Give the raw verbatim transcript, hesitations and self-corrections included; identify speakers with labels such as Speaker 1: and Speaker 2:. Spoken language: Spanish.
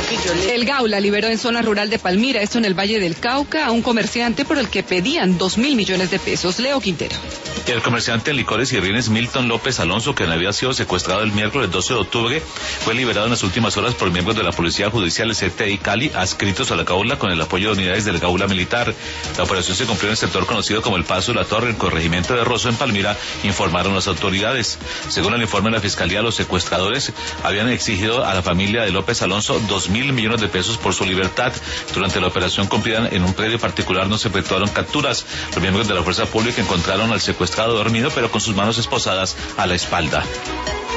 Speaker 1: El Gaula liberó en zona rural de Palmira, esto en el Valle del Cauca, a un comerciante por el que pedían dos mil millones de pesos. Leo Quintero.
Speaker 2: El comerciante en licores y rines Milton López Alonso, quien había sido secuestrado el miércoles doce de octubre, fue liberado en las últimas horas por miembros de la Policía Judicial C T I Cali, adscritos a la Gaula con el apoyo de unidades del Gaula Militar. La operación se cumplió en el sector conocido como el Paso de la Torre, en corregimiento de Rosso, en Palmira, informaron las autoridades. Según el informe de la Fiscalía, los secuestradores habían exigido a la familia de López Alonso dos mil millones de pesos por su libertad. Durante la operación cumplida en un predio particular no se efectuaron capturas. Los miembros de la fuerza pública encontraron al secuestrado dormido, pero con sus manos esposadas a la espalda.